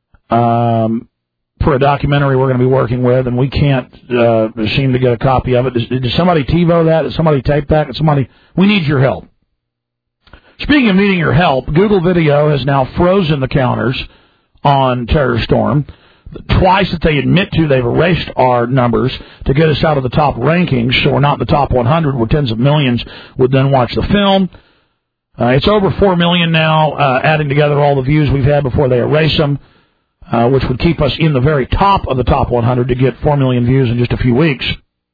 for a documentary we're going to be working with, and we can't seem to get a copy of it. Did somebody TiVo that? Did somebody tape that? We need your help. Speaking of needing your help, Google Video has now frozen the counters on Terror Storm. Twice that they admit to, they've erased our numbers to get us out of the top rankings, so we're not in the top 100 where tens of millions would then watch the film. It's over 4 million now, adding together all the views we've had before they erase them, which would keep us in the very top of the top 100 to get 4 million views in just a few weeks.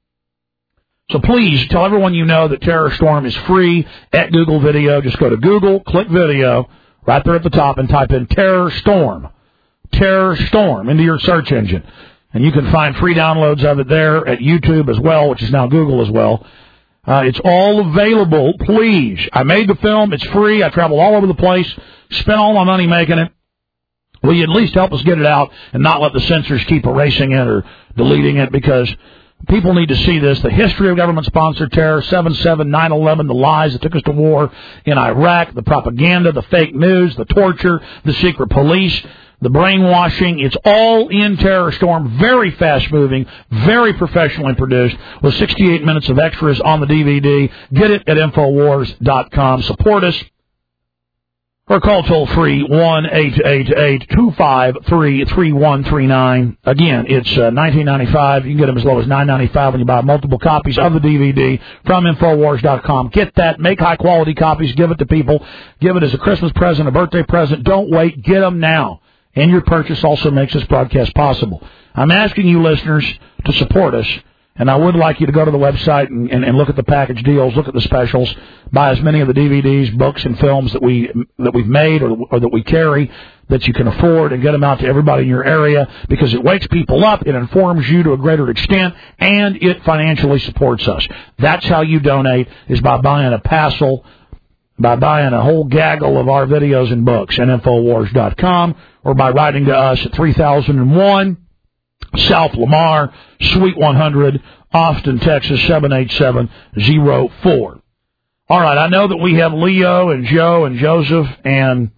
So please tell everyone you know that Terror Storm is free at Google Video. Just go to Google, click Video, right there at the top, and type in Terror Storm into your search engine. And you can find free downloads of it there at YouTube as well, which is now Google as well. It's all available. Please. I made the film. It's free. I travel all over the place. Spent all my money making it. Will you at least help us get it out and not let the censors keep erasing it or deleting it, because people need to see this. The history of government-sponsored terror, 7/7, 9/11, the lies that took us to war in Iraq, the propaganda, the fake news, the torture, the secret police, the brainwashing. It's all in Terror Storm. Very fast-moving, very professionally produced, with 68 minutes of extras on the DVD. Get it at Infowars.com. Support us. Or call toll-free 1-888-253-3139. Again, it's $19.95. You can get them as low as $9.95 when you buy multiple copies of the DVD from Infowars.com. Get that. Make high-quality copies. Give it to people. Give it as a Christmas present, a birthday present. Don't wait. Get them now. And your purchase also makes this broadcast possible. I'm asking you listeners to support us, and I would like you to go to the website and look at the package deals, look at the specials, buy as many of the DVDs, books, and films that we've made or that we carry that you can afford, and get them out to everybody in your area, because it wakes people up, it informs you to a greater extent, and it financially supports us. That's how you donate, is by buying a parcel, by buying a whole gaggle of our videos and books at Infowars.com, or by writing to us at 3001 South Lamar, Suite 100, Austin, Texas, 78704. All right, I know that we have Leo and Joe and Joseph and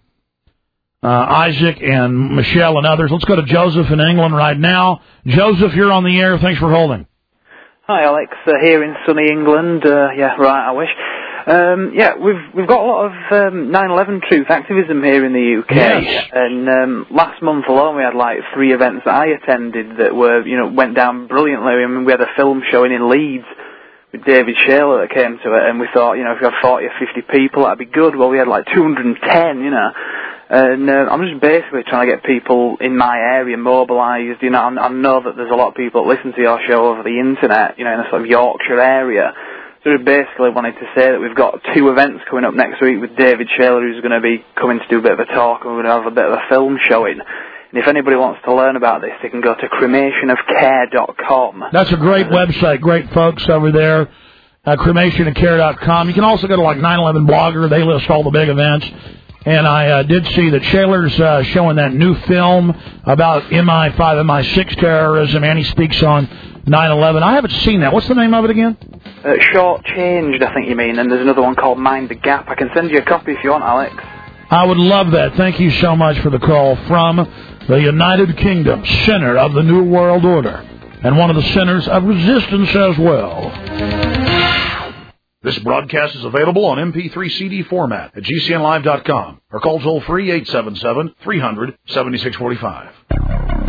Isaac and Michelle and others. Let's go to Joseph in England right now. Joseph, you're on the air. Thanks for holding. Hi, Alex. Here in sunny England. I wish. We've got a lot of 9/11 truth activism here in the UK, yes. And last month alone we had like 3 events that I attended that were, went down brilliantly. I mean, we had a film showing in Leeds with David Shaler that came to it, and we thought, if we had 40 or 50 people, that'd be good. Well, we had like 210, And I'm just basically trying to get people in my area mobilised. I know that there's a lot of people that listen to your show over the internet, in the sort of Yorkshire area. So we basically wanted to say that we've got 2 events coming up next week with David Shaler, who's going to be coming to do a bit of a talk, and we're going to have a bit of a film showing. And if anybody wants to learn about this, they can go to cremationofcare.com. That's a great website. Great folks over there. Cremationofcare.com. You can also go to like 9/11 Blogger. They list all the big events. And I did see that Shaler's showing that new film about MI5, MI6 terrorism, and he speaks on 9/11. I haven't seen that. What's the name of it again? Shortchanged, I think you mean. And there's another one called Mind the Gap. I can send you a copy if you want, Alex. I would love that. Thank you so much for the call from the United Kingdom, center of the New World Order, and one of the centers of resistance as well. This broadcast is available on MP3 CD format at GCNlive.com or call toll-free 877-300-7645.